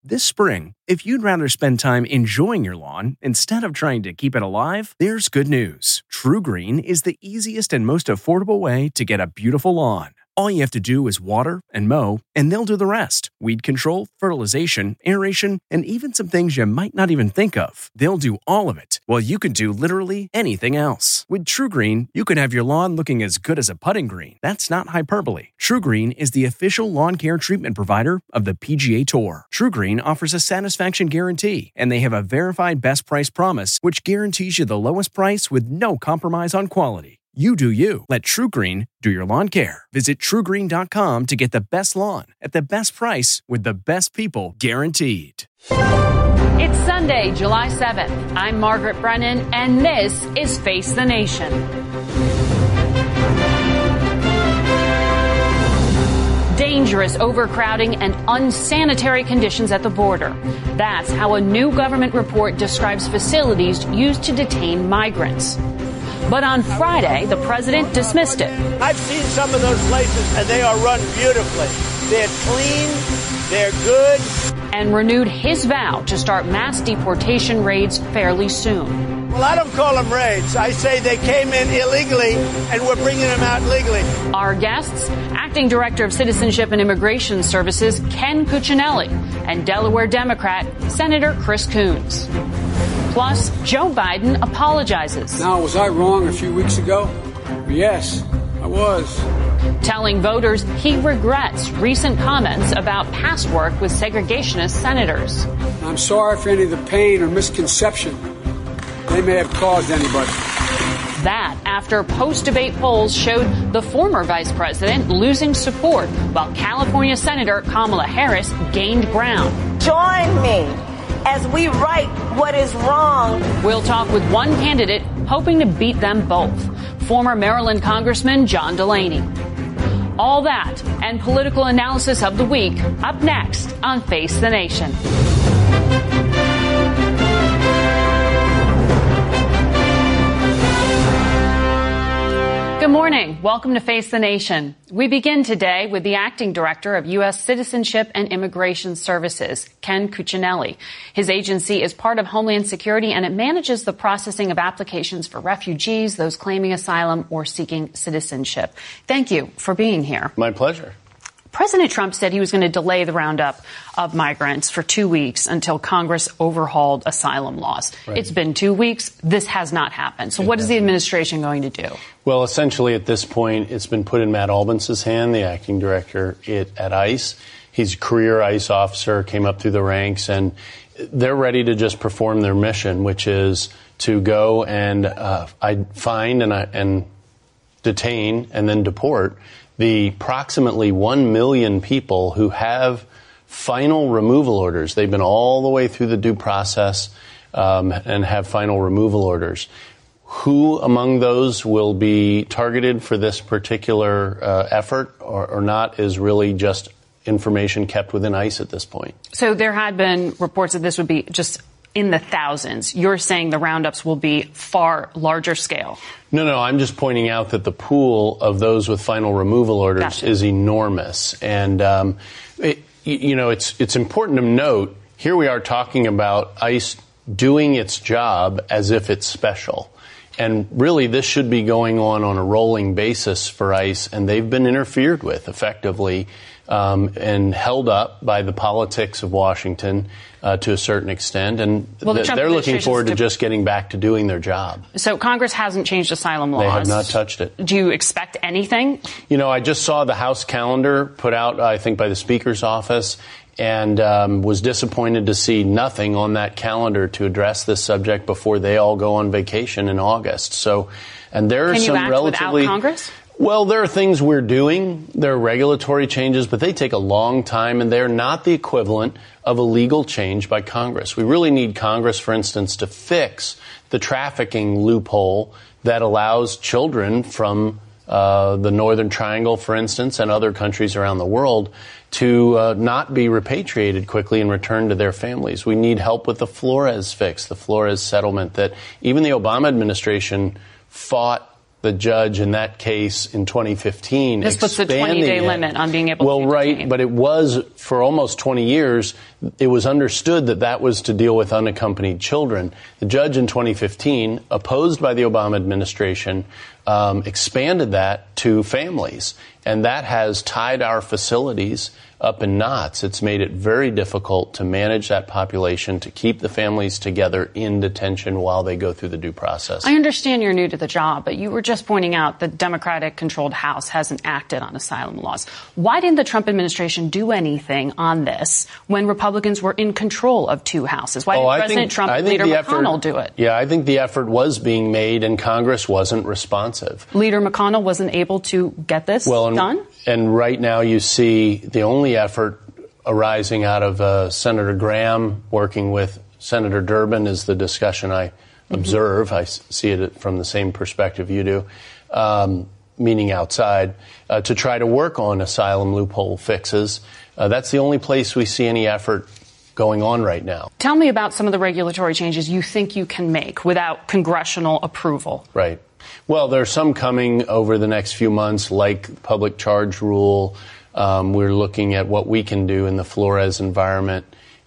This spring, if you'd rather spend time enjoying your lawn instead of trying to keep it alive, there's good news. TruGreen is the easiest and most affordable way to get a beautiful lawn. All you have to do is water and mow, and they'll do the rest. Weed control, fertilization, aeration, and even some things you might not even think of. They'll do all of it, while you can do literally anything else. With TruGreen, you can have your lawn looking as good as a putting green. That's not hyperbole. TruGreen is the official lawn care treatment provider of the PGA Tour. TruGreen offers a satisfaction guarantee, and they have a verified best price promise, which guarantees you the lowest price with no compromise on quality. You do you. Let TruGreen do your lawn care. Visit TruGreen.com to get the best lawn at the best price with the best people guaranteed. It's Sunday, July 7th. I'm Margaret Brennan, and this is Face the Nation. Dangerous overcrowding and unsanitary conditions at the border. That's how a new government report describes facilities used to detain migrants. But on Friday, the president dismissed it. I've seen some of those places, and they are run beautifully. They're clean, they're good. And renewed his vow to start mass deportation raids fairly soon. Well, I don't call them raids. I say they came in illegally, and we're bringing them out legally. Our guests, Acting Director of Citizenship and Immigration Services, Ken Cuccinelli, and Delaware Democrat, Senator Chris Coons. Plus, Joe Biden apologizes. Now, was I wrong a few weeks ago? Yes, I was. Telling voters he regrets recent comments about past work with segregationist senators. I'm sorry for any of the pain or misconception they may have caused anybody. That after post-debate polls showed the former vice president losing support, while California Senator Kamala Harris gained ground. Join me as we right what is wrong. We'll talk with one candidate hoping to beat them both, former Maryland Congressman John Delaney. All that and political analysis of the week up next on Face the Nation. Good morning. Welcome to Face the Nation. We begin today with the Acting Director of U.S. Citizenship and Immigration Services, Ken Cuccinelli. His agency is part of Homeland Security, and it manages the processing of applications for refugees, those claiming asylum or seeking citizenship. Thank you for being here. My pleasure. President Trump said he was going to delay the roundup of migrants for 2 weeks until Congress overhauled asylum laws. Right. It's been 2 weeks. This has not happened. So what is the administration going to do? Well, essentially at this point, it's been put in Matt Albans's hand, the acting director at ICE. He's a career ICE officer, came up through the ranks, and they're ready to just perform their mission, which is to go and find and detain and then deport the approximately 1 million people who have final removal orders. They've been all the way through the due process and have final removal orders. Who among those will be targeted for this particular effort or not is really just information kept within ICE at this point. So there had been reports that this would be just in the thousands. You're saying the roundups will be far larger scale. No, I'm just pointing out that the pool of those with final removal orders is enormous. And, it's important to note, here we are talking about ICE doing its job as if it's special. And really, this should be going on a rolling basis for ICE, and they've been interfered with effectively and held up by the politics of Washington to a certain extent. And they're looking forward to just getting back to doing their job. So Congress hasn't changed asylum laws. They have not touched it. Do you expect anything? I just saw the House calendar put out, I think, by the Speaker's office, and was disappointed to see nothing on that calendar to address this subject before they all go on vacation in August. So, and there are some relatively. Without Congress? Well, there are things we're doing. There are regulatory changes, but they take a long time, and they're not the equivalent of a legal change by Congress. We really need Congress, for instance, to fix the trafficking loophole that allows children from the Northern Triangle, for instance, and other countries around the world to not be repatriated quickly and returned to their families. We need help with the Flores fix, the Flores settlement that even the Obama administration fought the judge in that case in 2015 This puts the 20-day limit on being able to detain. But it was for almost 20 years, it was understood that that was to deal with unaccompanied children. The judge in 2015, opposed by the Obama administration, expanded that to families. And that has tied our facilities up in knots. It's made it very difficult to manage that population, to keep the families together in detention while they go through the due process. I understand you're new to the job, but you were just pointing out the Democratic-controlled House hasn't acted on asylum laws. Why didn't the Trump administration do anything on this when Republicans were in control of two houses? Why didn't President Trump and Leader McConnell do it? Yeah, I think the effort was being made and Congress wasn't responsive. Leader McConnell wasn't able to get this done? And right now you see the only effort arising out of Senator Graham working with Senator Durbin is the discussion I observe. I see it from the same perspective you do, meaning outside, to try to work on asylum loophole fixes. That's the only place we see any effort going on right now. Tell me about some of the regulatory changes you think you can make without congressional approval. Right. Well, there's some coming over the next few months, like public charge rule. We're looking at what we can do in the Flores environment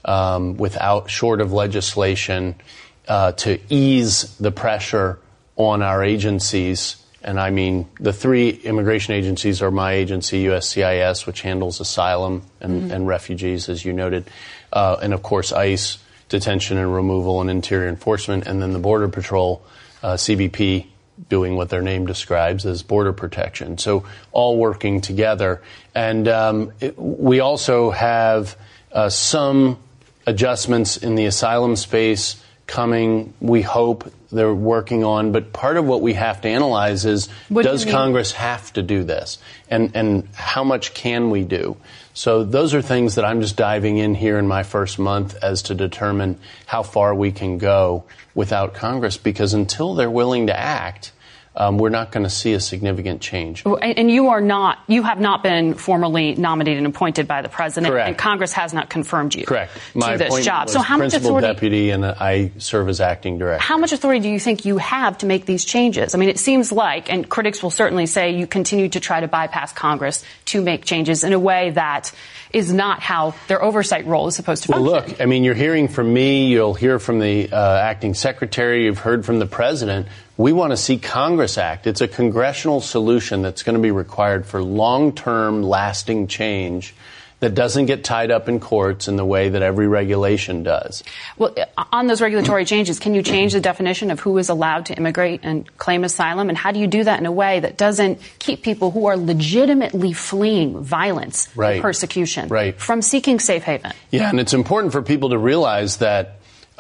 short of legislation to ease the pressure on our agencies. And I mean, the three immigration agencies are my agency, USCIS, which handles asylum and refugees, as you noted, and of course ICE, detention and removal and interior enforcement, and then the Border Patrol, CBP, doing what their name describes as border protection. So all working together. And we also have some adjustments in the asylum space coming, we hope they're working on. But part of what we have to analyze is, does Congress have to do this? And how much can we do? So those are things that I'm just diving in here in my first month as to determine how far we can go without Congress, because until they're willing to act, we're not going to see a significant change. And you have not been formally nominated and appointed by the president. Correct. And Congress has not confirmed you Correct. to this job. So how much principal deputy, and I serve as acting director. How much authority do you think you have to make these changes? I mean, it seems like, and critics will certainly say, you continue to try to bypass Congress to make changes in a way that is not how their oversight role is supposed to function. Well, look, I mean, you're hearing from me, you'll hear from the acting secretary, you've heard from the president. We want to see Congress act. It's a congressional solution that's going to be required for long-term, lasting change that doesn't get tied up in courts in the way that every regulation does. Well, on those regulatory changes, can you change the definition of who is allowed to immigrate and claim asylum? And how do you do that in a way that doesn't keep people who are legitimately fleeing violence and persecution from seeking safe haven? Yeah, and it's important for people to realize that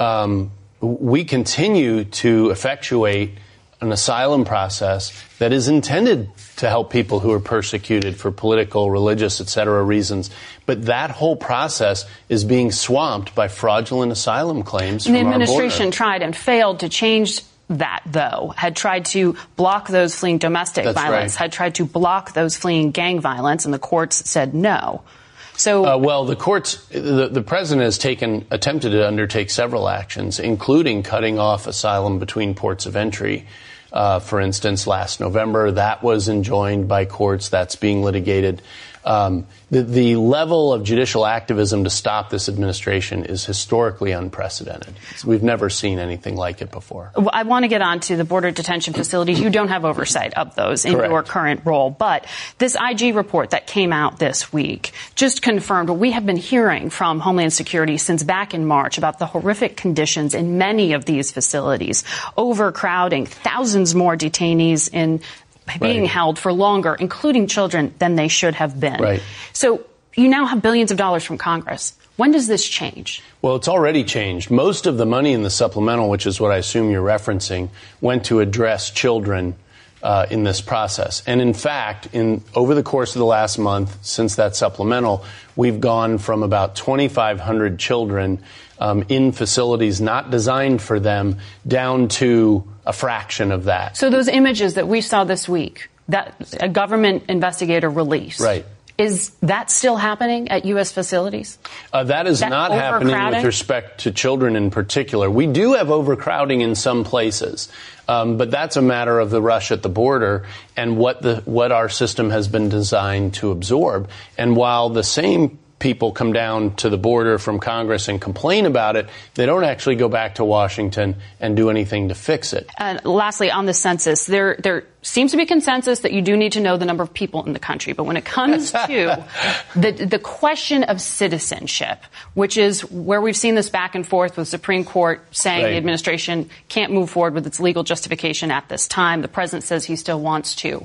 we continue to effectuate an asylum process that is intended to help people who are persecuted for political, religious, etc. reasons. But that whole process is being swamped by fraudulent asylum claims from our border. The administration tried and failed to change that, though, had tried to block those fleeing domestic violence, had tried to block those fleeing gang violence, and the courts said no. So, well, the courts, the president has attempted to undertake several actions, including cutting off asylum between ports of entry. For instance, last November, that was enjoined by courts. That's being litigated. The level of judicial activism to stop this administration is historically unprecedented. We've never seen anything like it before. Well, I want to get on to the border detention facilities. You don't have oversight of those in your current role. But this IG report that came out this week just confirmed what we have been hearing from Homeland Security since back in March about the horrific conditions in many of these facilities, overcrowding, thousands more detainees being held for longer, including children, than they should have been. So you now have billions of dollars from Congress. When does this change? Well, it's already changed. Most of the money in the supplemental, which is what I assume you're referencing, went to address children in this process. And in fact, over the course of the last month, since that supplemental, we've gone from about 2,500 children in facilities not designed for them down to a fraction of that. So those images that we saw this week, that a government investigator released, Is that still happening at U.S. facilities? That is not happening with respect to children in particular. We do have overcrowding in some places, but that's a matter of the rush at the border and what our system has been designed to absorb. And while the same people come down to the border from Congress and complain about it, they don't actually go back to Washington and do anything to fix it. And lastly, on the census, there seems to be consensus that you do need to know the number of people in the country. But when it comes to the question of citizenship, which is where we've seen this back and forth with the Supreme Court saying the administration can't move forward with its legal justification at this time. The president says he still wants to.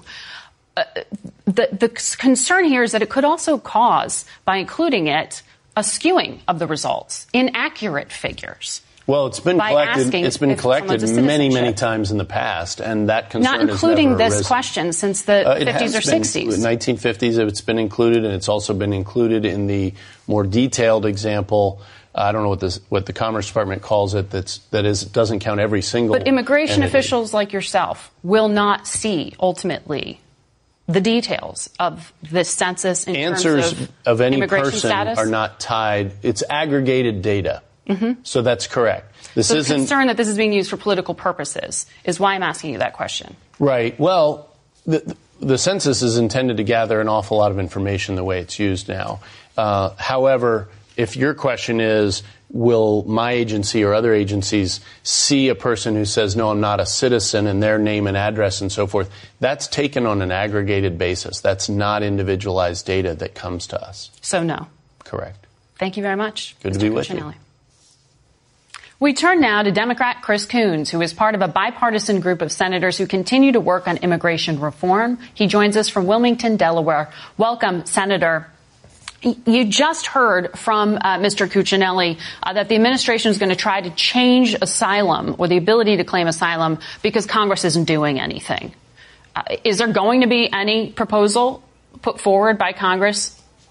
The concern here is that it could also cause, by including it, a skewing of the results, inaccurate figures. Well, it's been collected. It's been collected many times in the past, and that concern not including has never this arisen. Question since the 50s or 60s. In the 1950s, it's been included, and it's also been included in the more detailed example. I don't know what the Commerce Department calls it. Doesn't count every single. But immigration entity. officials like yourself will not see ultimately the details of this census in Answers terms of any immigration person status? are not tied. It's aggregated data. Mm-hmm. So that's correct. So the concern that this is being used for political purposes is why I'm asking you that question. Right. Well, the census is intended to gather an awful lot of information the way it's used now. However, if your question is, will my agency or other agencies see a person who says, no, I'm not a citizen, and their name and address and so forth, that's taken on an aggregated basis. That's not individualized data that comes to us. So no. Correct. Thank you very much. Good to be with you. We turn now to Democrat Chris Coons, who is part of a bipartisan group of senators who continue to work on immigration reform. He joins us from Wilmington, Delaware. Welcome, Senator. You just heard from Mr. Cuccinelli that the administration is going to try to change asylum or the ability to claim asylum because Congress isn't doing anything. Is there going to be any proposal put forward by Congress?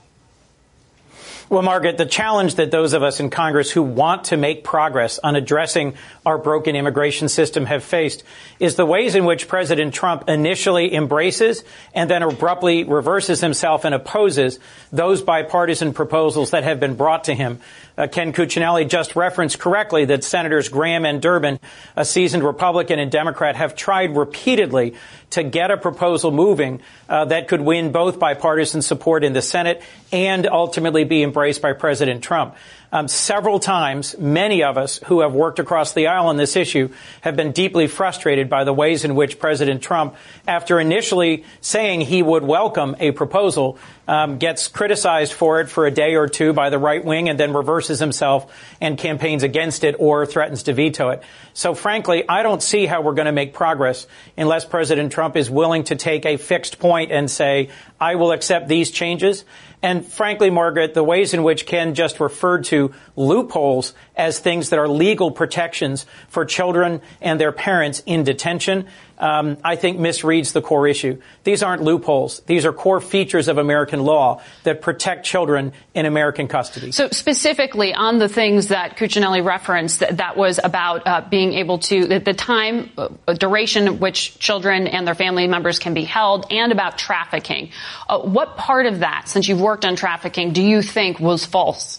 Well, Margaret, the challenge that those of us in Congress who want to make progress on addressing our broken immigration system have faced is the ways in which President Trump initially embraces and then abruptly reverses himself and opposes those bipartisan proposals that have been brought to him. Ken Cuccinelli just referenced correctly that Senators Graham and Durbin, a seasoned Republican and Democrat, have tried repeatedly to get a proposal moving that could win both bipartisan support in the Senate and ultimately be embraced by President Trump. Several times, many of us who have worked across the aisle on this issue have been deeply frustrated by the ways in which President Trump, after initially saying he would welcome a proposal, gets criticized for it for a day or two by the right wing and then reverses himself and campaigns against it or threatens to veto it. So, frankly, I don't see how we're going to make progress unless President Trump is willing to take a fixed point and say, I will accept these changes. And frankly, Margaret, the ways in which Ken just referred to loopholes as things that are legal protections for children and their parents in detention, I think misreads the core issue. These aren't loopholes. These are core features of American law that protect children in American custody. So specifically on the things that Cuccinelli referenced, that was about being able to, the time, duration of which children and their family members can be held, and about trafficking. What part of that, since you've worked on trafficking, do you think was false?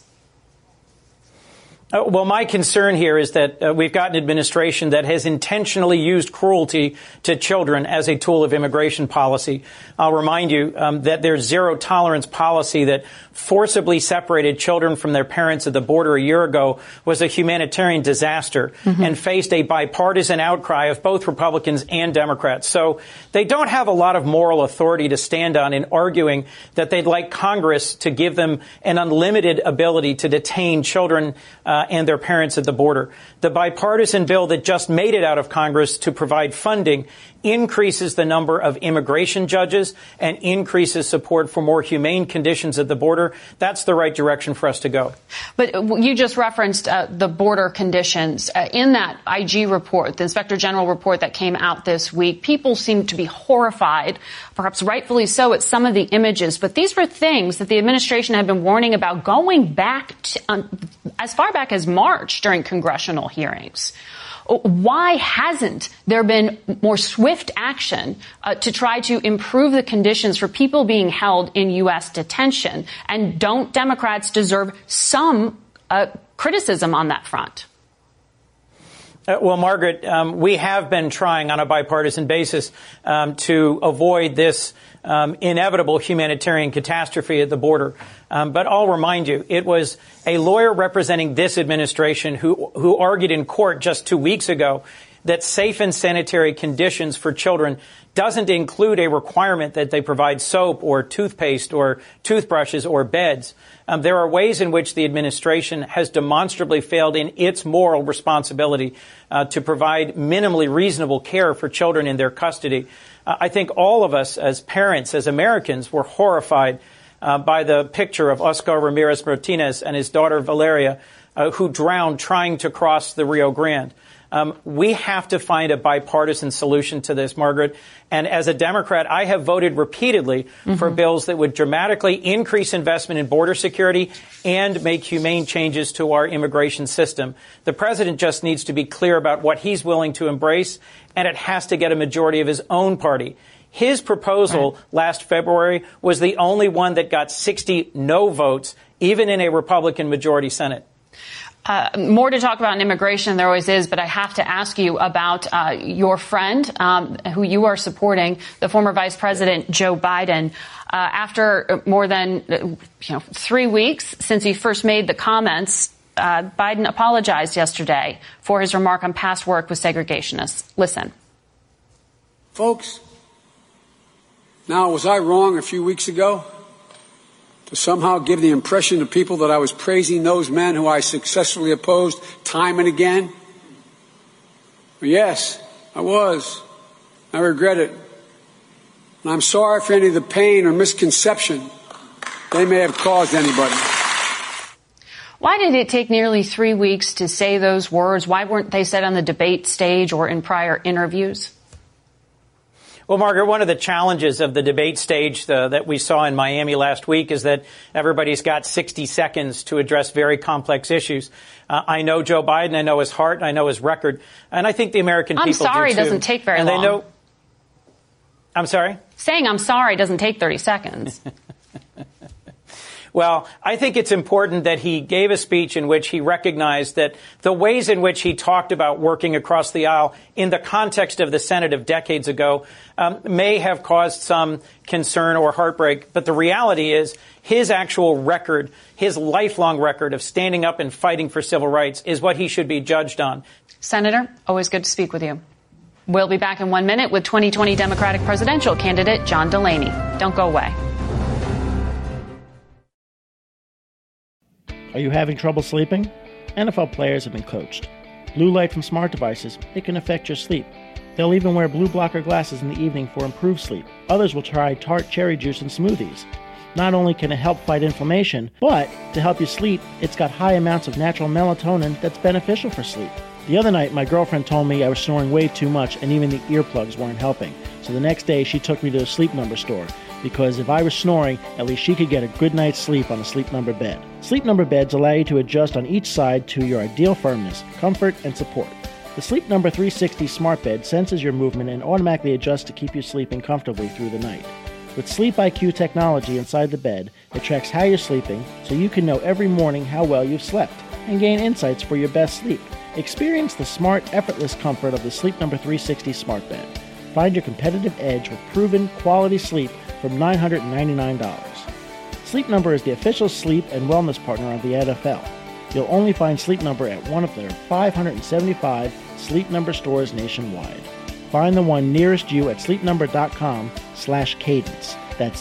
Well, my concern here is that we've got an administration that has intentionally used cruelty to children as a tool of immigration policy. I'll remind you that their zero tolerance policy that forcibly separated children from their parents at the border a year ago was a humanitarian disaster and faced a bipartisan outcry of both Republicans and Democrats. So they don't have a lot of moral authority to stand on in arguing that they'd like Congress to give them an unlimited ability to detain children and their parents at the border. The bipartisan bill that just made it out of Congress to provide funding increases the number of immigration judges and increases support for more humane conditions at the border. That's the right direction for us to go. But you just referenced the border conditions. In that IG report, the Inspector General report that came out this week, people seem to be horrified, perhaps rightfully so, at some of the images. But these were things that the administration had been warning about going back to, as far back Democratic has marched during congressional hearings. Why hasn't there been more swift action to try to improve the conditions for people being held in U.S. detention? And don't Democrats deserve some criticism on that front? Well, Margaret, we have been trying on a bipartisan basis to avoid this inevitable humanitarian catastrophe at the border. But I'll remind you, it was a lawyer representing this administration who argued in court just 2 weeks ago that safe and sanitary conditions for children doesn't include a requirement that they provide soap or toothpaste or toothbrushes or beds. There are ways in which the administration has demonstrably failed in its moral responsibility to provide minimally reasonable care for children in their custody. I think all of us as parents, as Americans, were horrified by the picture of Oscar Ramirez Martinez and his daughter Valeria, who drowned trying to cross the Rio Grande. We have to find a bipartisan solution to this, Margaret. And as a Democrat, I have voted repeatedly for bills that would dramatically increase investment in border security and make humane changes to our immigration system. The president just needs to be clear about what he's willing to embrace, and it has to get a majority of his own party. His proposal last February was the only one that got 60 no votes, even in a Republican majority Senate. More to talk about in immigration, there always is, but I have to ask you about your friend who you are supporting, the former Vice President Joe Biden. After more than 3 weeks since he first made the comments, Biden apologized yesterday for his remark on past work with segregationists. Listen. Folks, now, was I wrong a few weeks ago to somehow give the impression to people that I was praising those men who I successfully opposed time and again? Well, yes, I was. I regret it. And I'm sorry for any of the pain or misconception they may have caused anybody. Why did it take nearly 3 weeks to say those words? Why weren't they said on the debate stage or in prior interviews? Well, Margaret, one of the challenges of the debate stage that we saw in Miami last week is that everybody's got 60 seconds to address very complex issues. I know Joe Biden, I know his heart, I know his record, and I think the American people do too. I'm sorry doesn't take very long. They know. I'm sorry? Saying I'm sorry doesn't take 30 seconds. Well, I think it's important that he gave a speech in which he recognized that the ways in which he talked about working across the aisle in the context of the Senate of decades ago may have caused some concern or heartbreak. But the reality is his actual record, his lifelong record of standing up and fighting for civil rights is what he should be judged on. Senator, always good to speak with you. We'll be back in 1 minute with 2020 Democratic presidential candidate John Delaney. Don't go away. Are you having trouble sleeping? NFL players have been coached. Blue light from smart devices, it can affect your sleep. They'll even wear blue blocker glasses in the evening for improved sleep. Others will try tart cherry juice in smoothies. Not only can it help fight inflammation, but to help you sleep, it's got high amounts of natural melatonin that's beneficial for sleep. The other night, my girlfriend told me I was snoring way too much and even the earplugs weren't helping. So the next day, she took me to a Sleep Number store, because if I was snoring, at least she could get a good night's sleep on a Sleep Number bed. Sleep Number beds allow you to adjust on each side to your ideal firmness, comfort, and support. The Sleep Number 360 smart bed senses your movement and automatically adjusts to keep you sleeping comfortably through the night. With Sleep IQ technology inside the bed, it tracks how you're sleeping so you can know every morning how well you've slept and gain insights for your best sleep. Experience the smart, effortless comfort of the Sleep Number 360 smart bed. Find your competitive edge with proven quality sleep from $999. Sleep Number is the official sleep and wellness partner of the NFL. You'll only find Sleep Number at one of their 575 Sleep Number stores nationwide. Find the one nearest you at sleepnumber.com/cadence. That's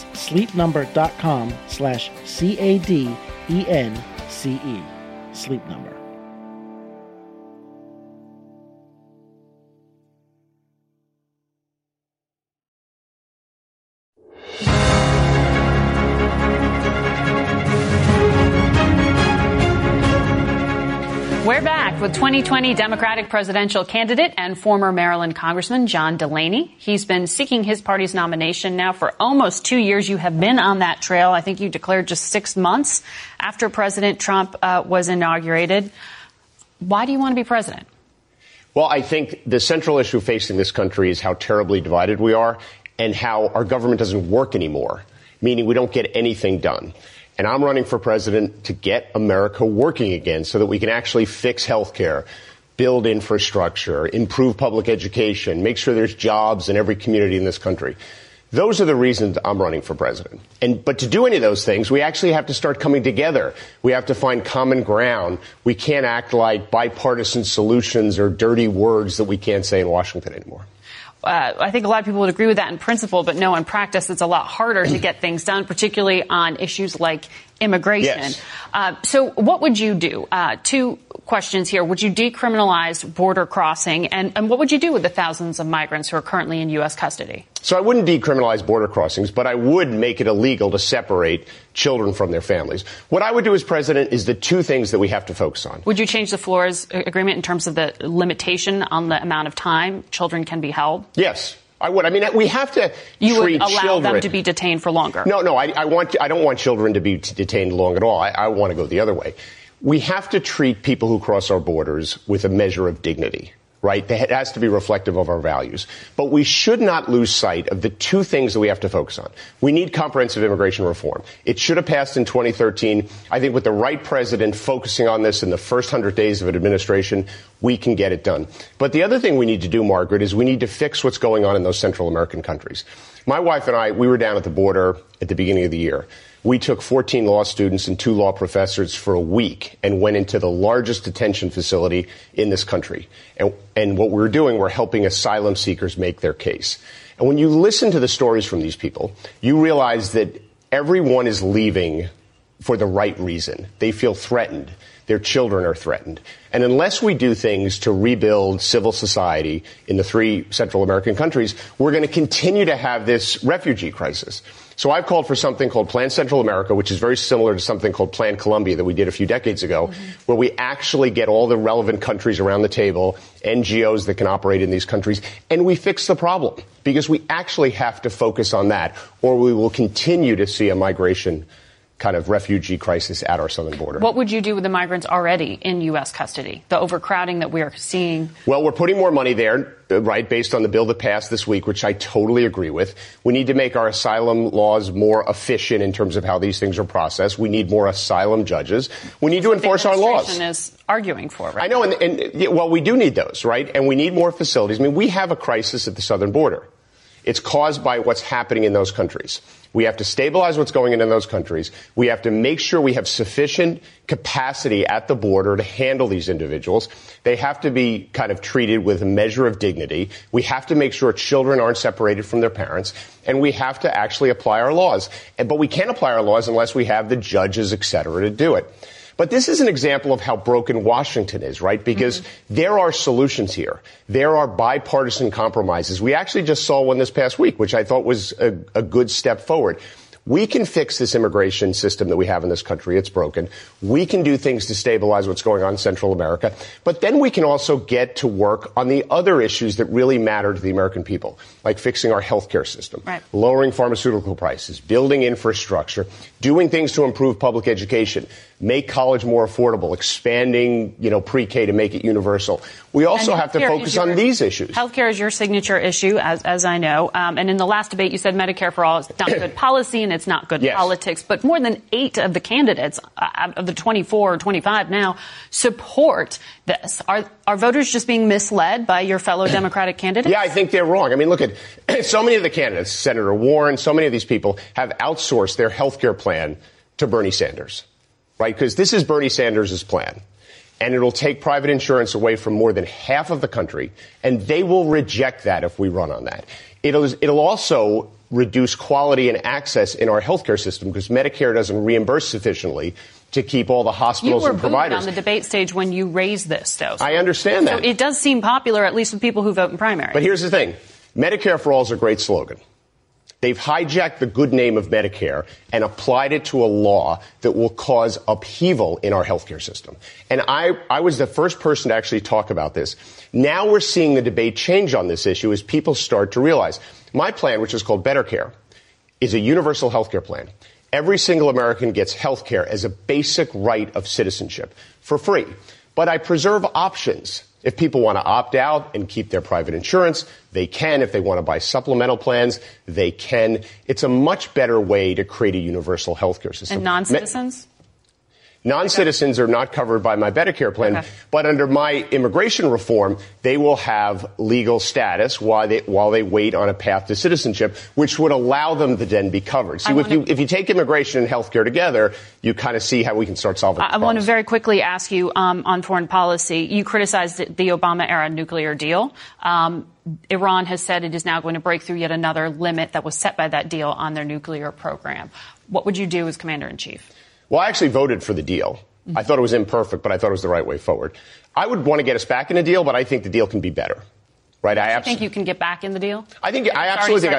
sleepnumber.com/CADENCE. Sleep Number. We're back with 2020 Democratic presidential candidate and former Maryland Congressman John Delaney. He's been seeking his party's nomination now for almost 2 years. You have been on that trail. I think you declared just 6 months after President Trump was inaugurated. Why do you want to be president? Well, I think the central issue facing this country is how terribly divided we are and how our government doesn't work anymore, meaning we don't get anything done. And I'm running for president to get America working again so that we can actually fix health care, build infrastructure, improve public education, make sure there's jobs in every community in this country. Those are the reasons I'm running for president. But to do any of those things, we actually have to start coming together. We have to find common ground. We can't act like bipartisan solutions or dirty words that we can't say in Washington anymore. I think a lot of people would agree with that in principle, but no, in practice, it's a lot harder to get things done, particularly on issues like immigration. Yes. So what would you do? Two questions here. Would you decriminalize border crossing? And what would you do with the thousands of migrants who are currently in U.S. custody? So I wouldn't decriminalize border crossings, but I would make it illegal to separate children from their families. What I would do as president is the two things that we have to focus on. Would you change the Flores agreement in terms of the limitation on the amount of time children can be held? Yes. I would. I mean, we have to you treat would allow children. them to be detained for longer. No, I don't want children to be detained long at all. I want to go the other way. We have to treat people who cross our borders with a measure of dignity, right? It has to be reflective of our values. But we should not lose sight of the two things that we have to focus on. We need comprehensive immigration reform. It should have passed in 2013. I think with the right president focusing on this in the first 100 days of an administration, we can get it done. But the other thing we need to do, Margaret, is we need to fix what's going on in those Central American countries. My wife and I, we were down at the border at the beginning of the year. We took 14 law students and 2 law professors for a week and went into the largest detention facility in this country. And what we're doing, we're helping asylum seekers make their case. And when you listen to the stories from these people, you realize that everyone is leaving for the right reason. They feel threatened. Their children are threatened. And unless we do things to rebuild civil society in the 3 Central American countries, we're going to continue to have this refugee crisis. So I've called for something called Plan Central America, which is very similar to something called Plan Colombia that we did a few decades ago, where we actually get all the relevant countries around the table, NGOs that can operate in these countries, and we fix the problem. Because we actually have to focus on that, or we will continue to see a migration kind of refugee crisis at our southern border. What would you do with the migrants already in U.S. custody, the overcrowding that we are seeing? Well, we're putting more money there, right, based on the bill that passed this week, which I totally agree with. We need to make our asylum laws more efficient in terms of how these things are processed. We need more asylum judges. We need to enforce our laws. The administration is arguing for, right? I know, well, we do need those, right? And we need more facilities. I mean, we have a crisis at the southern border. It's caused by what's happening in those countries. We have to stabilize what's going on in those countries. We have to make sure we have sufficient capacity at the border to handle these individuals. They have to be kind of treated with a measure of dignity. We have to make sure children aren't separated from their parents. And we have to actually apply our laws. But we can't apply our laws unless we have the judges, et cetera, to do it. But this is an example of how broken Washington is, right? Because there are solutions here. There are bipartisan compromises. We actually just saw one this past week, which I thought was a good step forward. We can fix this immigration system that we have in this country. It's broken. We can do things to stabilize what's going on in Central America. But then we can also get to work on the other issues that really matter to the American people, like fixing our healthcare system, right, lowering pharmaceutical prices, building infrastructure, doing things to improve public education, make college more affordable, expanding, pre-K to make it universal. We also have to focus on these issues. Healthcare is your signature issue, as I know. And in the last debate, you said Medicare for all is not good policy and it's not good politics. But more than 8 of the candidates, of the 24 or 25 now, support this. Are voters just being misled by your fellow Democratic candidates? Yeah, I think they're wrong. I mean, look at so many of the candidates, Senator Warren, so many of these people have outsourced their healthcare plan to Bernie Sanders, right? Because this is Bernie Sanders' plan. And it'll take private insurance away from more than half of the country, and they will reject that if we run on that. It'll also reduce quality and access in our healthcare system because Medicare doesn't reimburse sufficiently to keep all the hospitals and providers. You were booed on the debate stage when you raised this, though. I understand that. So it does seem popular, at least with people who vote in primaries. But here's the thing. Medicare for all is a great slogan. They've hijacked the good name of Medicare and applied it to a law that will cause upheaval in our healthcare system. And I was the first person to actually talk about this. Now we're seeing the debate change on this issue as people start to realize my plan, which is called Better Care, is a universal healthcare plan. Every single American gets healthcare as a basic right of citizenship for free. but I preserve options. If people want to opt out and keep their private insurance, they can. If they want to buy supplemental plans, they can. It's a much better way to create a universal healthcare system. And non-citizens? Non-citizens are not covered by my Medicare plan, but under my immigration reform, they will have legal status while they wait on a path to citizenship, which would allow them to then be covered. See, if you take immigration and healthcare together, you kind of see how we can start solving the I want to very quickly ask you on foreign policy. You criticized the Obama-era nuclear deal. Iran has said it is now going to break through yet another limit that was set by that deal on their nuclear program. What would you do as commander-in-chief? Well, I actually voted for the deal. I thought it was imperfect, but I thought it was the right way forward. I would want to get us back in the deal, but I think the deal can be better. Right? I think you can get back in the deal? I absolutely think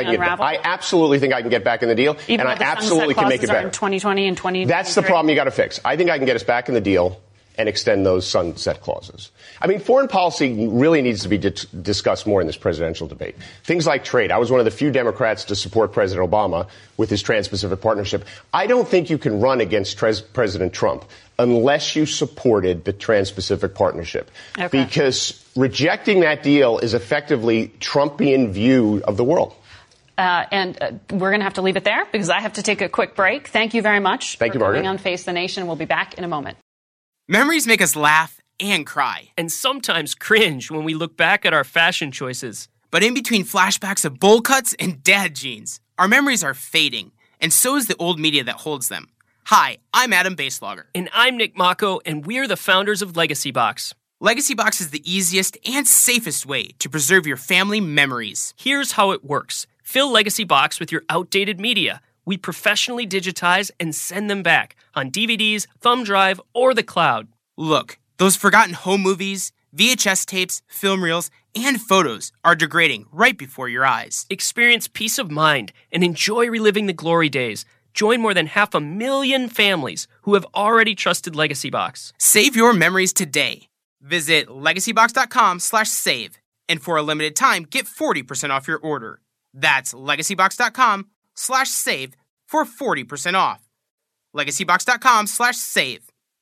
I can get back in the deal, even and I absolutely can make it better. In 2020 and 2023. That's the problem you got to fix. I think I can get us back in the deal and extend those sunset clauses. I mean, foreign policy really needs to be discussed more in this presidential debate. Things like trade. I was one of the few Democrats to support President Obama with his Trans-Pacific Partnership. I don't think you can run against President Trump unless you supported the Trans-Pacific Partnership. Okay. Because rejecting that deal is effectively Trumpian view of the world. And we're going to have to leave it there because I have to take a quick break. Thank you very much for coming on Face the Nation. We'll be back in a moment. Memories make us laugh and cry. And sometimes cringe when we look back at our fashion choices. But in between flashbacks of bowl cuts and dad jeans, our memories are fading, and so is the old media that holds them. Hi, I'm Adam Baselogger. And I'm Nick Mako, and we're the founders of Legacy Box. Legacy Box is the easiest and safest way to preserve your family memories. Here's how it works. Fill Legacy Box with your outdated media. We professionally digitize and send them back on DVDs, thumb drive, or the cloud. Look, those forgotten home movies, VHS tapes, film reels, and photos are degrading right before your eyes. Experience peace of mind and enjoy reliving the glory days. Join more than 500,000 families who have already trusted Legacy Box. Save your memories today. Visit legacybox.com/save. And for a limited time, get 40% off your order. That's legacybox.com/save for 40% off. legacybox.com/save.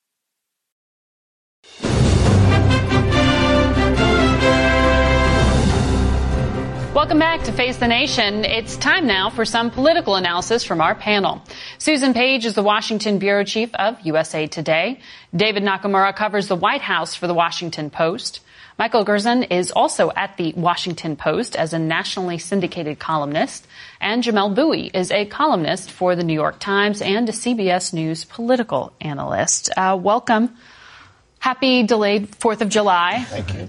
Welcome back to Face the Nation. It's time now for some political analysis from our panel. Susan Page is the Washington bureau chief of USA Today. David Nakamura covers the White House for the Washington Post. Michael Gerson is also at the Washington Post as a nationally syndicated columnist. And Jamelle Bouie is a columnist for the New York Times and a CBS News political analyst. Welcome. Happy delayed 4th of July. Thank you.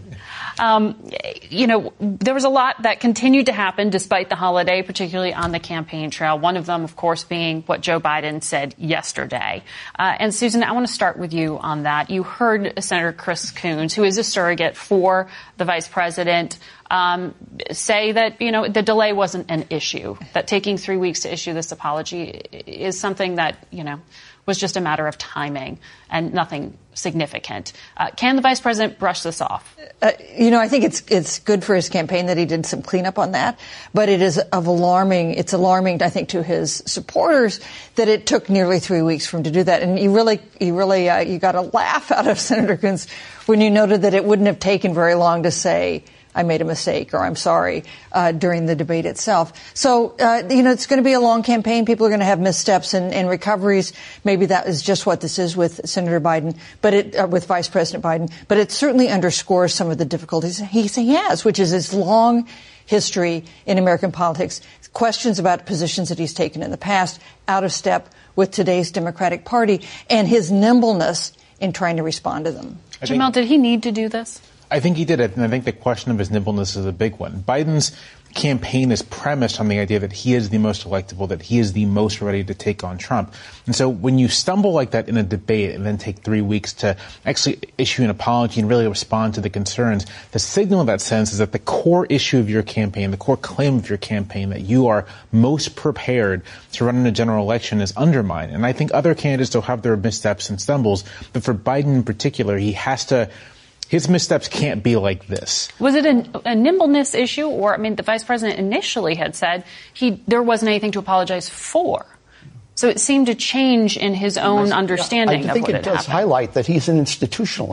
There was a lot that continued to happen despite the holiday, particularly on the campaign trail. One of them, of course, being what Joe Biden said yesterday. And Susan, I want to start with you on that. You heard Senator Chris Coons, who is a surrogate for the vice president, say that, the delay wasn't an issue, that taking 3 weeks to issue this apology is something that, was just a matter of timing and nothing significant. Can the vice president brush this off? I think it's good for his campaign that he did some cleanup on that, but it's alarming, I think, to his supporters that it took nearly 3 weeks for him to do that. And you got a laugh out of Senator Coons when you noted that it wouldn't have taken very long to say, I made a mistake or I'm sorry during the debate itself. So, it's going to be a long campaign. People are going to have missteps and recoveries. Maybe that is just what this is with Senator Biden, but with Vice President Biden. But it certainly underscores some of the difficulties he has, which is his long history in American politics, questions about positions that he's taken in the past, out of step with today's Democratic Party, and his nimbleness in trying to respond to them. Jamelle, did he need to do this? I think he did it, and I think the question of his nimbleness is a big one. Biden's campaign is premised on the idea that he is the most electable, that he is the most ready to take on Trump. And so when you stumble like that in a debate and then take 3 weeks to actually issue an apology and really respond to the concerns, the signal in that sense is that the core issue of your campaign, the core claim of your campaign, that you are most prepared to run in a general election, is undermined. And I think other candidates will have their missteps and stumbles, but for Biden in particular, his missteps can't be like this. Was it a nimbleness issue? Or, the vice president initially had said there wasn't anything to apologize for. So it seemed to change in his own understanding of what had happened. I think it does highlight that he's an institutionalist.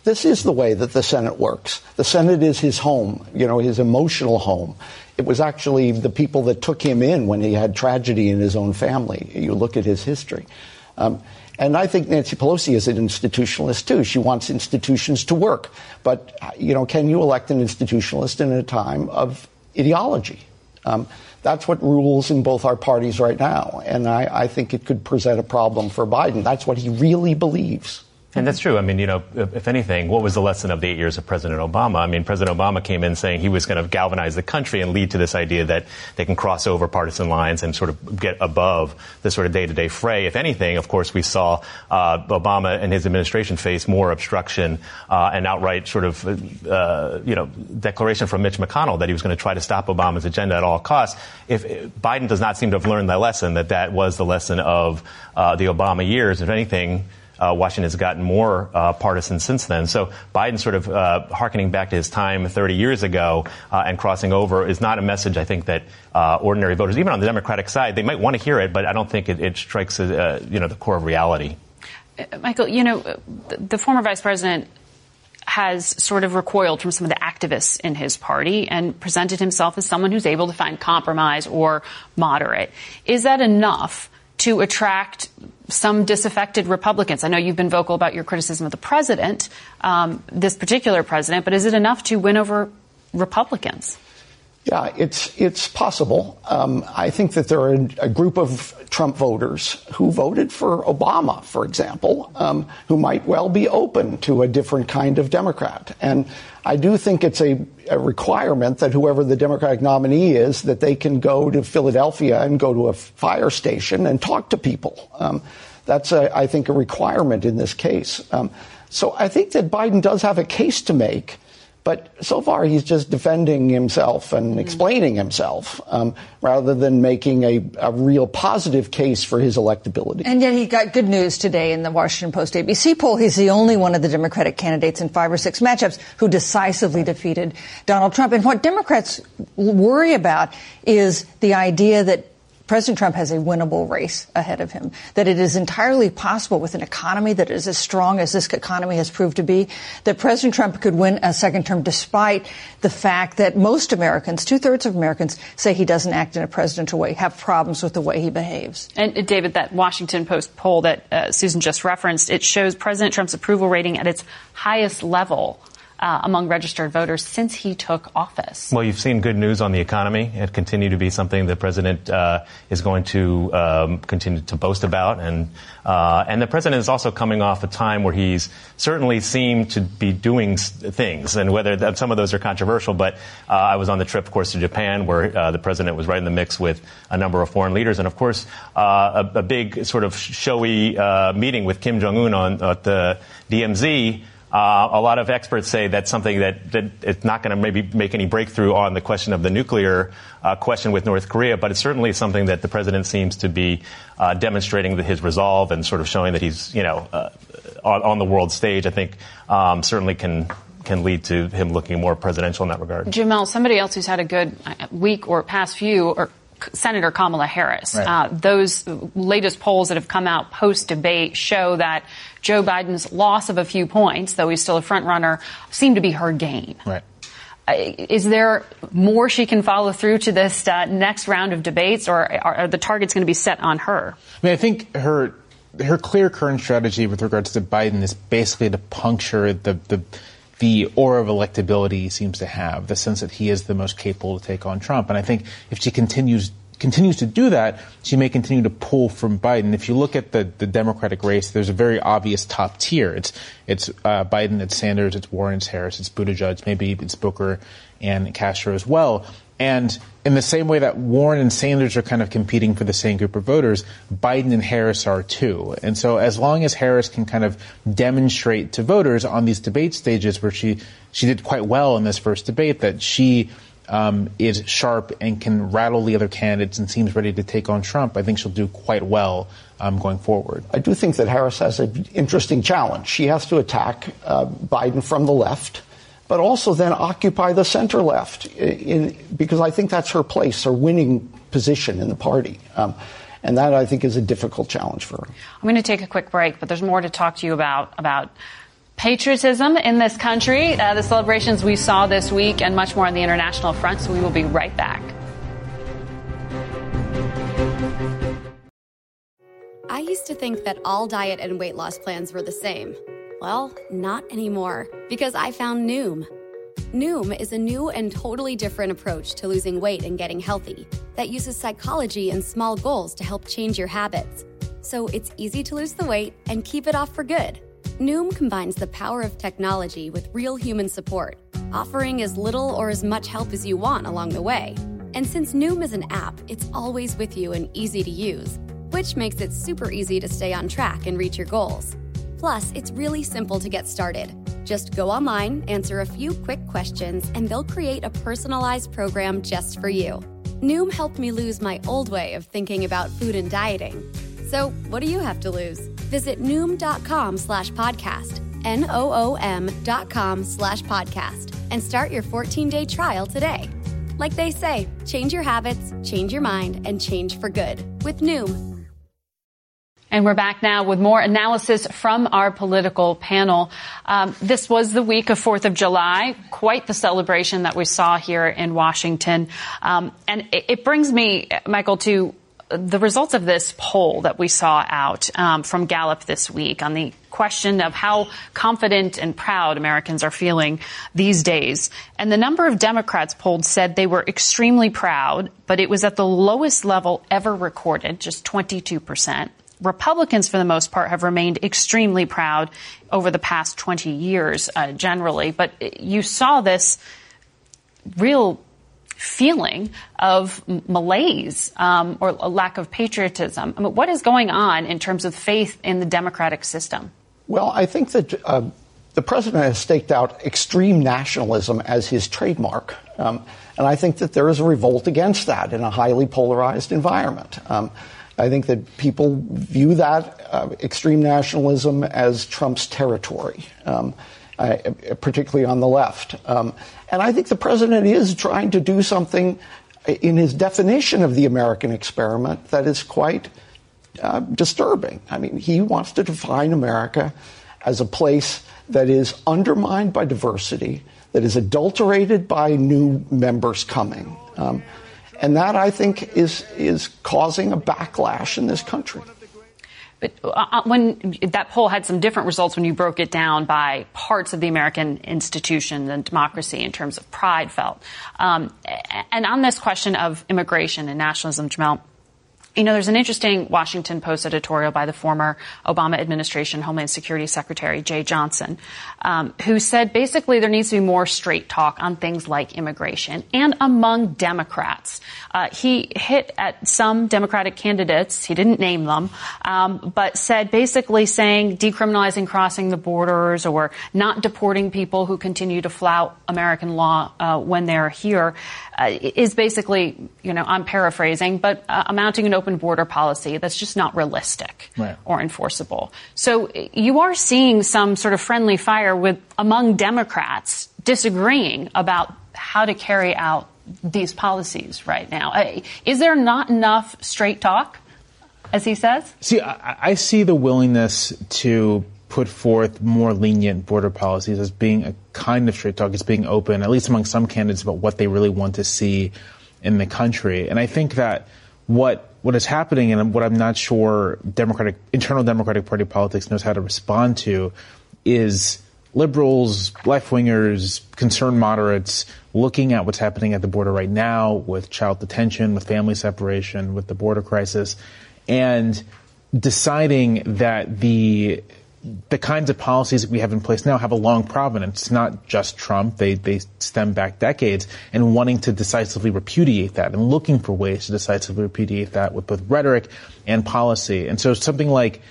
this is the way that the Senate works. The Senate is his home, his emotional home. It was actually the people that took him in when he had tragedy in his own family. You look at his history. And I think Nancy Pelosi is an institutionalist, too. She wants institutions to work. But, can you elect an institutionalist in a time of ideology? That's what rules in both our parties right now. And I think it could present a problem for Biden. That's what he really believes. And that's true. I mean, if anything, what was the lesson of the 8 years of President Obama? I mean, President Obama came in saying he was going to galvanize the country and lead to this idea that they can cross over partisan lines and sort of get above the sort of day-to-day fray. If anything, of course, we saw Obama and his administration face more obstruction and outright sort of, declaration from Mitch McConnell that he was going to try to stop Obama's agenda at all costs. If Biden does not seem to have learned that lesson, that was the lesson of the Obama years. If anything, Washington has gotten more partisan since then. So Biden sort of hearkening back to his time 30 years ago and crossing over is not a message, I think, that ordinary voters, even on the Democratic side, they might want to hear it, but I don't think it strikes, the core of reality. Michael, the former vice president has sort of recoiled from some of the activists in his party and presented himself as someone who's able to find compromise or moderate. Is that enough to attract some disaffected Republicans? I know you've been vocal about your criticism of the president, this particular president, but is it enough to win over Republicans? Yeah, it's possible. I think that there are a group of Trump voters who voted for Obama, for example, who might well be open to a different kind of Democrat. And I do think it's a requirement that whoever the Democratic nominee is, that they can go to Philadelphia and go to a fire station and talk to people. That's, I think, a requirement in this case. So I think that Biden does have a case to make. But so far, he's just defending himself and explaining himself rather than making a real positive case for his electability. And yet he got good news today in the Washington Post ABC poll. He's the only one of the Democratic candidates in 5 or 6 matchups who decisively defeated Donald Trump. And what Democrats worry about is the idea that President Trump has a winnable race ahead of him, that it is entirely possible with an economy that is as strong as this economy has proved to be, that President Trump could win a second term despite the fact that most Americans, 2/3 of Americans, say he doesn't act in a presidential way, have problems with the way he behaves. And David, that Washington Post poll that Susan just referenced, it shows President Trump's approval rating at its highest level among registered voters since he took office. Well, you've seen good news on the economy. It continued to be something the president is going to continue to boast about. And the president is also coming off a time where he's certainly seemed to be doing things, and whether some of those are controversial. But I was on the trip, of course, to Japan, where the president was right in the mix with a number of foreign leaders. And, of course, a big sort of showy meeting with Kim Jong-un at the DMZ. A lot of experts say that's something that it's not going to maybe make any breakthrough on the question of the nuclear question with North Korea, but it's certainly something that the president seems to be demonstrating his resolve and sort of showing that he's, on the world stage. I think certainly can lead to him looking more presidential in that regard. Jamel, somebody else who's had a good week or past few, or Senator Kamala Harris. Right. Those latest polls that have come out post-debate show that Joe Biden's loss of a few points, though he's still a front runner, seem to be her gain. Right. Is there more she can follow through to this next round of debates, or are the targets going to be set on her? I mean, I think her clear current strategy with regards to Biden is basically to puncture the aura of electability he seems to have, the sense that he is the most capable to take on Trump. And I think if she continues to do that, she may continue to pull from Biden. If you look at the Democratic race, there's a very obvious top tier. It's Biden, it's Sanders, it's Warren, it's Harris, it's Buttigieg, maybe it's Booker and Castro as well. And in the same way that Warren and Sanders are kind of competing for the same group of voters, Biden and Harris are too. And so as long as Harris can kind of demonstrate to voters on these debate stages where she did quite well in this first debate that she is sharp and can rattle the other candidates and seems ready to take on Trump, I think she'll do quite well going forward. I do think that Harris has an interesting challenge. She has to attack Biden from the left, but also then occupy the center left, because I think that's her place, her winning position in the party. And that, I think, is a difficult challenge for her. I'm going to take a quick break, but there's more to talk to you about Patriotism in this country, the celebrations we saw this week, and much more on the international front. So we will be right back. I used to think that all diet and weight loss plans were the same. Well, not anymore, because I found Noom. Noom is a new and totally different approach to losing weight and getting healthy that uses psychology and small goals to help change your habits. So it's easy to lose the weight and keep it off for good. Noom combines the power of technology with real human support, offering as little or as much help as you want along the way. And since Noom is an app, it's always with you and easy to use, which makes it super easy to stay on track and reach your goals. Plus, it's really simple to get started. Just go online, answer a few quick questions, and they'll create a personalized program just for you. Noom helped me lose my old way of thinking about food and dieting. So what do you have to lose? Visit Noom.com/podcast, NOOM.com/podcast, and start your 14-day trial today. Like they say, change your habits, change your mind, and change for good with Noom. And we're back now with more analysis from our political panel. This was the week of 4th of July, quite the celebration that we saw here in Washington. And it brings me, Michael, to the results of this poll that we saw out from Gallup this week on the question of how confident and proud Americans are feeling these days. And the number of Democrats polled said they were extremely proud, but it was at the lowest level ever recorded, just 22%. Republicans, for the most part, have remained extremely proud over the past 20 years, generally. But you saw this real feeling of malaise or a lack of patriotism. I mean, what is going on in terms of faith in the democratic system? Well, I think that the president has staked out extreme nationalism as his trademark. And I think that there is a revolt against that in a highly polarized environment. I think that people view that extreme nationalism as Trump's territory, particularly on the left. And I think the president is trying to do something in his definition of the American experiment that is quite disturbing. I mean, he wants to define America as a place that is undermined by diversity, that is adulterated by new members coming. And that, I think, is causing a backlash in this country. But when that poll had some different results when you broke it down by parts of the American institution and democracy in terms of pride felt. And on this question of immigration and nationalism, Jamel, you know, there's an interesting Washington Post editorial by the former Obama administration Homeland Security Secretary Jay Johnson, who said basically there needs to be more straight talk on things like immigration and among Democrats. He hit at some Democratic candidates. He didn't name them, but said basically saying decriminalizing crossing the borders or not deporting people who continue to flout American law when they're here is basically, you know, I'm paraphrasing, but amounting an open border policy that's just not realistic or enforceable. So you are seeing some sort of friendly fire among Democrats disagreeing about how to carry out these policies right now. Is there not enough straight talk, as he says? See, I see the willingness to put forth more lenient border policies as being a kind of straight talk, as being open, at least among some candidates, about what they really want to see in the country. And I think that what is happening, and what I'm not sure internal Democratic Party politics knows how to respond to, is liberals, left-wingers, concerned moderates looking at what's happening at the border right now with child detention, with family separation, with the border crisis, and deciding that the kinds of policies that we have in place now have a long provenance. It's not just Trump. They stem back decades, and wanting to decisively repudiate that and looking for ways to decisively repudiate that with both rhetoric and policy. And so something like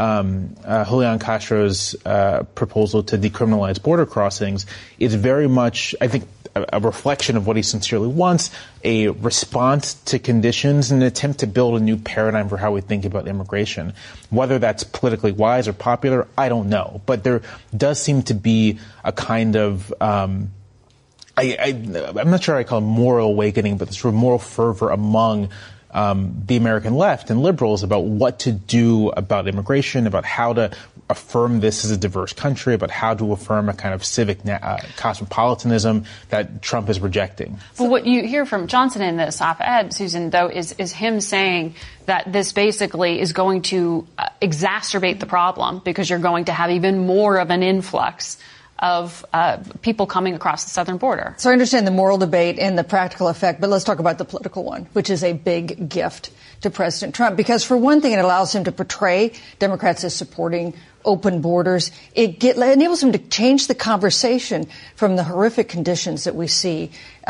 Julian Castro's proposal to decriminalize border crossings is very much, I think, a reflection of what he sincerely wants, a response to conditions, and an attempt to build a new paradigm for how we think about immigration. Whether that's politically wise or popular, I don't know. But there does seem to be a kind of, I'm not sure I call it moral awakening, but the sort of moral fervor among the American left and liberals about what to do about immigration, about how to affirm this as a diverse country, about how to affirm a kind of civic cosmopolitanism that Trump is rejecting. Well, what you hear from Johnson in this op-ed, Susan, though, is him saying that this basically is going to exacerbate the problem because you're going to have even more of an influx of people coming across the southern border. So I understand the moral debate and the practical effect, but let's talk about the political one, which is a big gift to President Trump. Because for one thing, it allows him to portray Democrats as supporting open borders. It enables him to change the conversation from the horrific conditions that we see,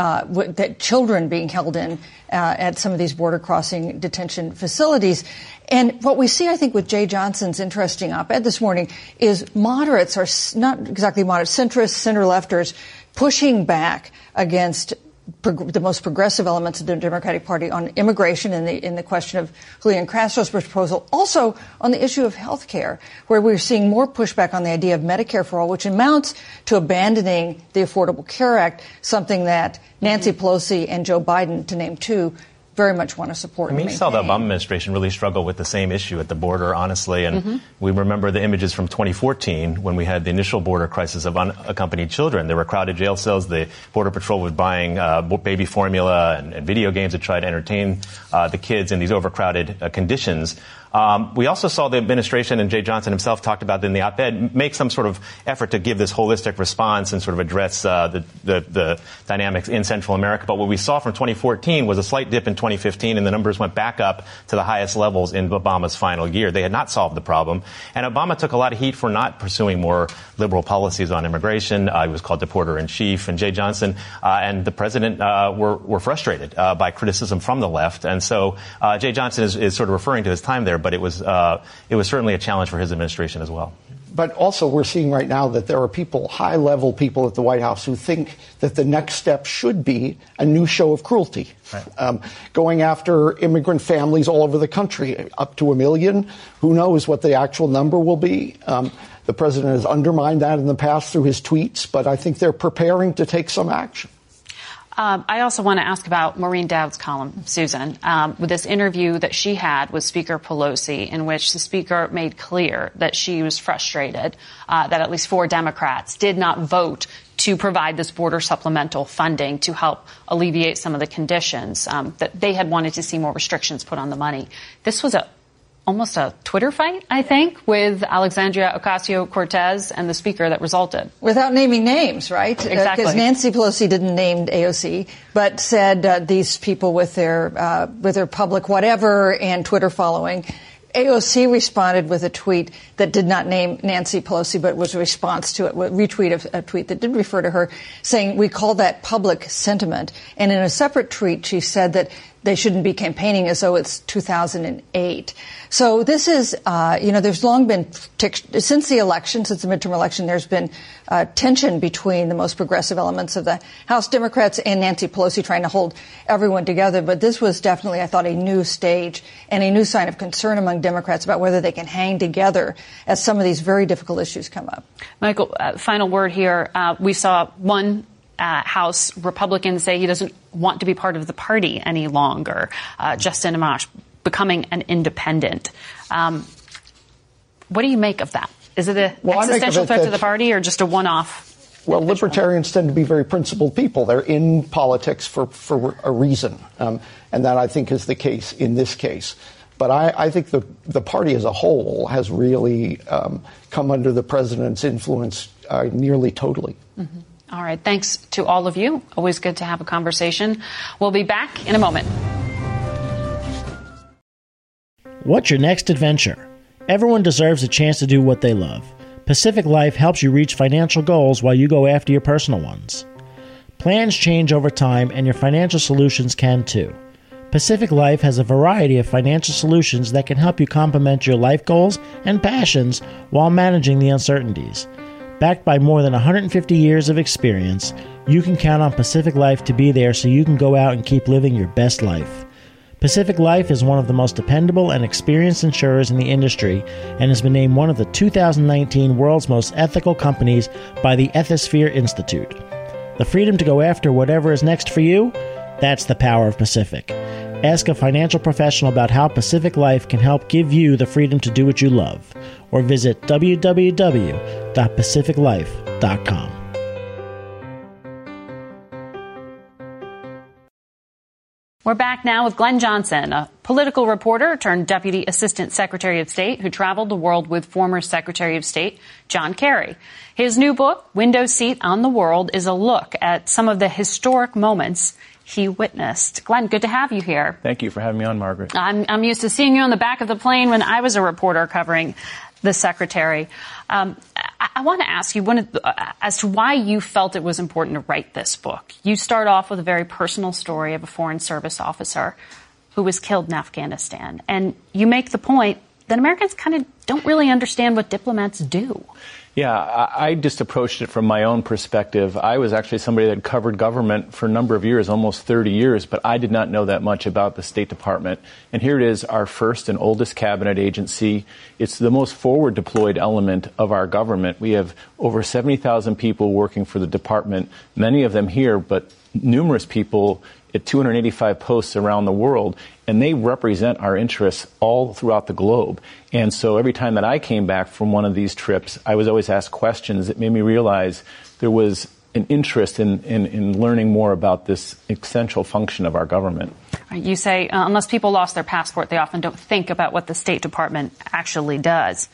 that children being held in at some of these border crossing detention facilities. And what we see, I think, with Jay Johnson's interesting op-ed this morning is moderates are not exactly moderate, centrists, center-lefters pushing back against the most progressive elements of the Democratic Party on immigration in the question of Julian Castro's proposal. Also on the issue of health care, where we're seeing more pushback on the idea of Medicare for all, which amounts to abandoning the Affordable Care Act, something that Nancy Pelosi and Joe Biden, to name two, very much want to support. I mean, you saw the Obama administration really struggle with the same issue at the border, honestly. And we remember the images from 2014 when we had the initial border crisis of unaccompanied children. There were crowded jail cells. The Border Patrol was buying baby formula and video games to try to entertain the kids in these overcrowded conditions. We also saw the administration, and Jay Johnson himself talked about it in the op-ed, make some sort of effort to give this holistic response and sort of address the dynamics in Central America. But what we saw from 2014 was a slight dip in 2015, and the numbers went back up to the highest levels in Obama's final year. They had not solved the problem. And Obama took a lot of heat for not pursuing more liberal policies on immigration. He was called deporter-in-chief. And Jay Johnson and the president were frustrated by criticism from the left. And so Jay Johnson is sort of referring to his time there, but it was certainly a challenge for his administration as well. But also we're seeing right now that there are people, high-level people at the White House, who think that the next step should be a new show of cruelty, going after immigrant families all over the country, up to 1 million. Who knows what the actual number will be? The president has undermined that in the past through his tweets, but I think they're preparing to take some action. I also want to ask about Maureen Dowd's column, Susan, with this interview that she had with Speaker Pelosi, in which the speaker made clear that she was frustrated that at least 4 Democrats did not vote to provide this border supplemental funding to help alleviate some of the conditions, that they had wanted to see more restrictions put on the money. This was almost a Twitter fight, I think, with Alexandria Ocasio-Cortez and the speaker that resulted. Without naming names, right? Exactly. Because Nancy Pelosi didn't name AOC, but said these people with their public whatever and Twitter following. AOC responded with a tweet that did not name Nancy Pelosi, but was a response to it, a retweet of a tweet that did refer to her, saying, we call that public sentiment. And in a separate tweet, she said that they shouldn't be campaigning as though it's 2008. So this is, there's long been, since the election, since the midterm election, there's been tension between the most progressive elements of the House Democrats and Nancy Pelosi trying to hold everyone together. But this was definitely, I thought, a new stage and a new sign of concern among Democrats about whether they can hang together as some of these very difficult issues come up. Michael, final word here. We saw one House Republican say he doesn't want to be part of the party any longer, Justin Amash, becoming an independent. What do you make of that? Is it an existential threat to the party or just a one-off? Well, libertarians tend to be very principled people. They're in politics for a reason. And that, I think, is the case in this case. But I think the party as a whole has really come under the president's influence nearly totally. Mm-hmm. All right. Thanks to all of you. Always good to have a conversation. We'll be back in a moment. What's your next adventure? Everyone deserves a chance to do what they love. Pacific Life helps you reach financial goals while you go after your personal ones. Plans change over time, and your financial solutions can too. Pacific Life has a variety of financial solutions that can help you complement your life goals and passions while managing the uncertainties. Backed by more than 150 years of experience, you can count on Pacific Life to be there so you can go out and keep living your best life. Pacific Life is one of the most dependable and experienced insurers in the industry and has been named one of the 2019 World's Most Ethical Companies by the Ethisphere Institute. The freedom to go after whatever is next for you, that's the power of Pacific. Ask a financial professional about how Pacific Life can help give you the freedom to do what you love. Or visit www.pacificlife.com. We're back now with Glenn Johnson, a political reporter turned Deputy Assistant Secretary of State who traveled the world with former Secretary of State John Kerry. His new book, Window Seat on the World, is a look at some of the historic moments he witnessed. Glenn, good to have you here. Thank you for having me on, Margaret. I'm used to seeing you on the back of the plane when I was a reporter covering the Secretary. I want to ask you as to why you felt it was important to write this book. You start off with a very personal story of a Foreign Service officer who was killed in Afghanistan. And you make the point that Americans kind of don't really understand what diplomats do. Yeah, I just approached it from my own perspective. I was actually somebody that covered government for a number of years, almost 30 years, but I did not know that much about the State Department. And here it is, our first and oldest cabinet agency. It's the most forward deployed element of our government. We have over 70,000 people working for the department, many of them here, but numerous people at 285 posts around the world, and they represent our interests all throughout the globe. And so every time that I came back from one of these trips, I was always asked questions that made me realize there was an interest in learning more about this essential function of our government. You say unless people lost their passport, they often don't think about what the State Department actually does.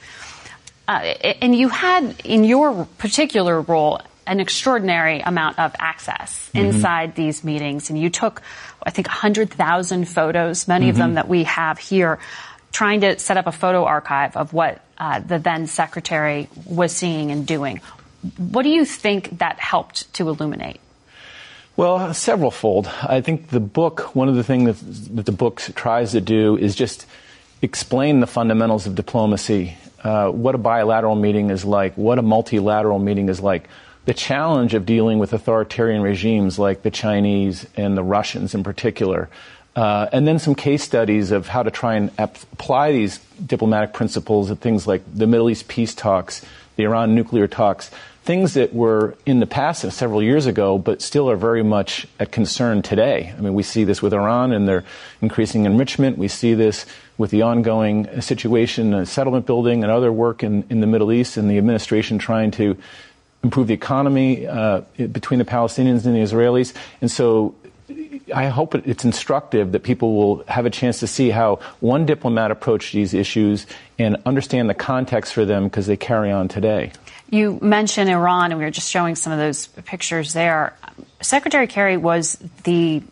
And you had, in your particular role, an extraordinary amount of access inside these meetings. And you took, I think, 100,000 photos, many of them that we have here, trying to set up a photo archive of what the then Secretary was seeing and doing. What do you think that helped to illuminate? Well, several-fold. I think the book, one of the things that the book tries to do is just explain the fundamentals of diplomacy, what a bilateral meeting is like, what a multilateral meeting is like, the challenge of dealing with authoritarian regimes like the Chinese and the Russians in particular, and then some case studies of how to try and apply these diplomatic principles at things like the Middle East peace talks, the Iran nuclear talks, things that were in the past several years ago, but still are very much a concern today. I mean, we see this with Iran and their increasing enrichment. We see this with the ongoing situation, settlement building and other work in the Middle East, and the administration trying to improve the economy between the Palestinians and the Israelis. And so I hope it's instructive that people will have a chance to see how one diplomat approached these issues and understand the context for them because they carry on today. You mentioned Iran, and we were just showing some of those pictures there. Secretary Kerry was the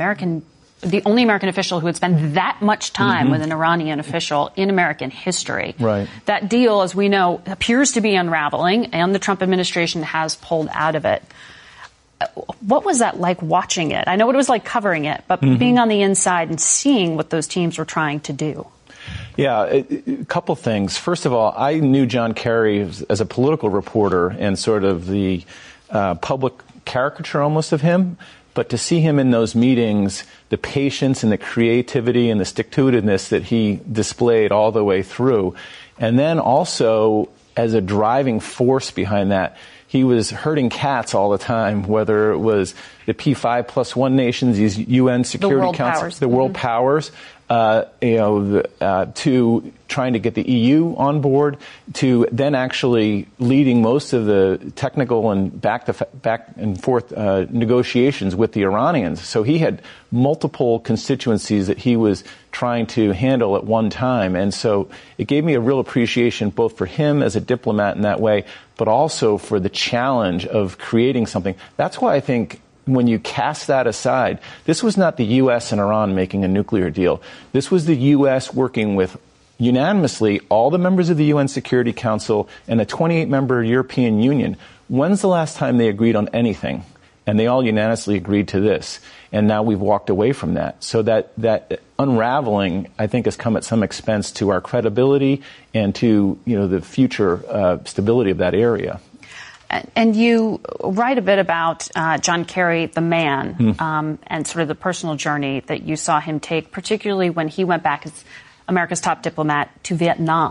only American official who had spent that much time with an Iranian official in American history. Right. That deal, as we know, appears to be unraveling, and the Trump administration has pulled out of it. What was that like watching it? I know what it was like covering it, but being on the inside and seeing what those teams were trying to do. Yeah, a couple things. First of all, I knew John Kerry as a political reporter and sort of the public caricature almost of him. But to see him in those meetings, the patience and the creativity and the stick-to-itiveness that he displayed all the way through, and then also as a driving force behind that, he was herding cats all the time, whether it was the P5+1 nations, these UN Security Council, the world powers, to trying to get the EU on board, to then actually leading most of the technical and back and forth negotiations with the Iranians. So he had multiple constituencies that he was trying to handle at one time. And so it gave me a real appreciation both for him as a diplomat in that way, but also for the challenge of creating something. That's why I think when you cast that aside, this was not the U.S. and Iran making a nuclear deal. This was the U.S. working with unanimously all the members of the UN Security Council and a 28-member European Union. When's the last time they agreed on anything? And they all unanimously agreed to this. And now we've walked away from that. So that unraveling, I think, has come at some expense to our credibility and to, the future stability of that area. And you write a bit about John Kerry, the man, and sort of the personal journey that you saw him take, particularly when he went back as America's top diplomat to Vietnam.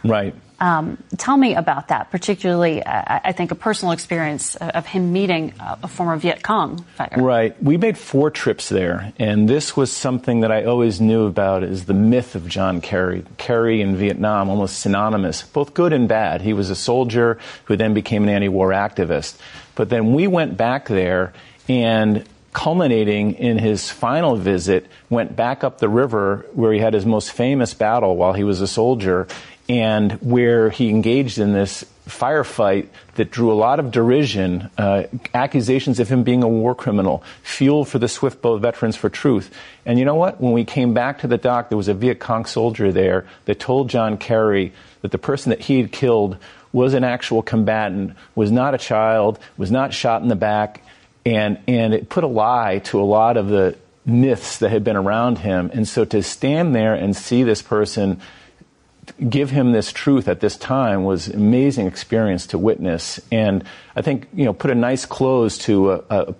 Right. Tell me about that, particularly, I think, a personal experience of him meeting a former Viet Cong fighter. Right. We made 4 trips there, and this was something that I always knew about, is the myth of John Kerry. Kerry in Vietnam, almost synonymous, both good and bad. He was a soldier who then became an anti-war activist. But then we went back there, and culminating in his final visit, went back up the river where he had his most famous battle while he was a soldier, and where he engaged in this firefight that drew a lot of derision, accusations of him being a war criminal, fuel for the Swift Boat Veterans for Truth. And you know what? When we came back to the dock, there was a Viet Cong soldier there that told John Kerry that the person that he had killed was an actual combatant, was not a child, was not shot in the back, and it put a lie to a lot of the myths that had been around him. And so to stand there and see this person give him this truth at this time was an amazing experience to witness, and I think, put a nice close to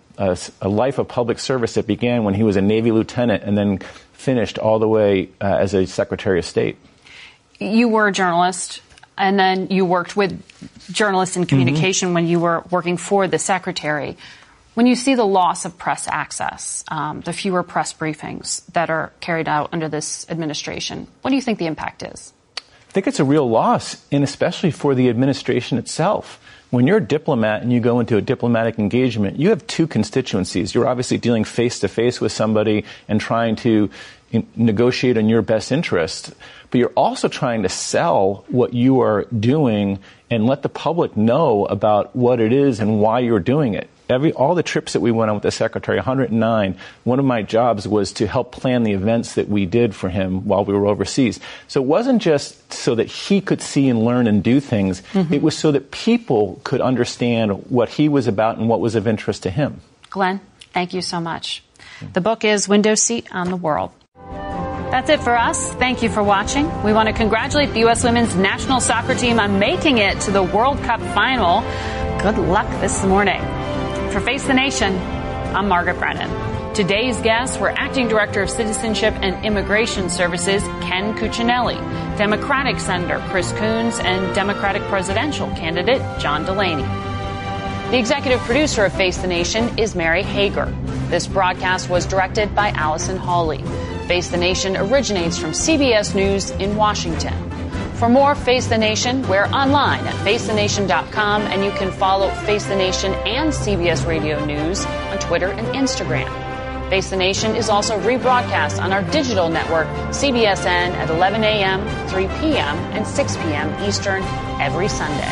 a life of public service that began when he was a Navy lieutenant and then finished all the way as a Secretary of State. You were a journalist, and then you worked with journalists in communication when you were working for the Secretary. When you see the loss of press access, the fewer press briefings that are carried out under this administration, what do you think the impact is? I think it's a real loss, and especially for the administration itself. When you're a diplomat and you go into a diplomatic engagement, you have 2 constituencies. You're obviously dealing face-to-face with somebody and trying to negotiate on your best interest, but you're also trying to sell what you are doing and let the public know about what it is and why you're doing it. All the trips that we went on with the Secretary, 109, one of my jobs was to help plan the events that we did for him while we were overseas. So it wasn't just so that he could see and learn and do things. It was so that people could understand what he was about and what was of interest to him. Glenn, thank you so much. The book is Window Seat on the World. That's it for us. Thank you for watching. We want to congratulate the U.S. women's national soccer team on making it to the World Cup final. Good luck this morning. For Face the Nation, I'm Margaret Brennan. Today's guests were Acting Director of Citizenship and Immigration Services Ken Cuccinelli, Democratic Senator Chris Coons, and Democratic presidential candidate John Delaney. The executive producer of Face the Nation is Mary Hager. This broadcast was directed by Allison Hawley. Face the Nation originates from CBS News in Washington. For more Face the Nation, we're online at facethenation.com, and you can follow Face the Nation and CBS Radio News on Twitter and Instagram. Face the Nation is also rebroadcast on our digital network, CBSN, at 11 a.m., 3 p.m., and 6 p.m. Eastern every Sunday.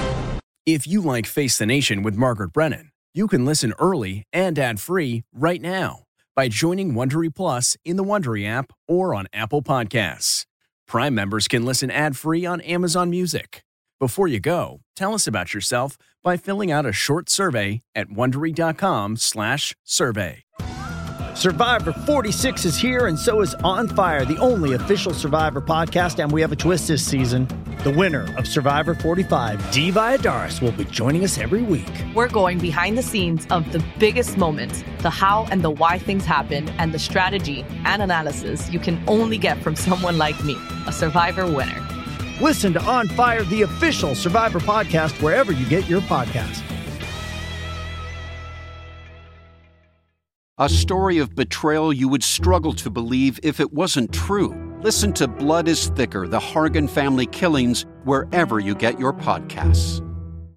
If you like Face the Nation with Margaret Brennan, you can listen early and ad-free right now by joining Wondery Plus in the Wondery app or on Apple Podcasts. Prime members can listen ad-free on Amazon Music. Before you go, tell us about yourself by filling out a short survey at Wondery.com/survey. Survivor 46 is here, and so is On Fire, the only official Survivor podcast, and we have a twist this season. The winner of Survivor 45, Dee Valladares, will be joining us every week. We're going behind the scenes of the biggest moments, the how and the why things happen, and the strategy and analysis you can only get from someone like me, a Survivor winner. Listen to On Fire, the official Survivor podcast, wherever you get your podcasts. A story of betrayal you would struggle to believe if it wasn't true. Listen to Blood is Thicker, The Hargan Family Killings, wherever you get your podcasts.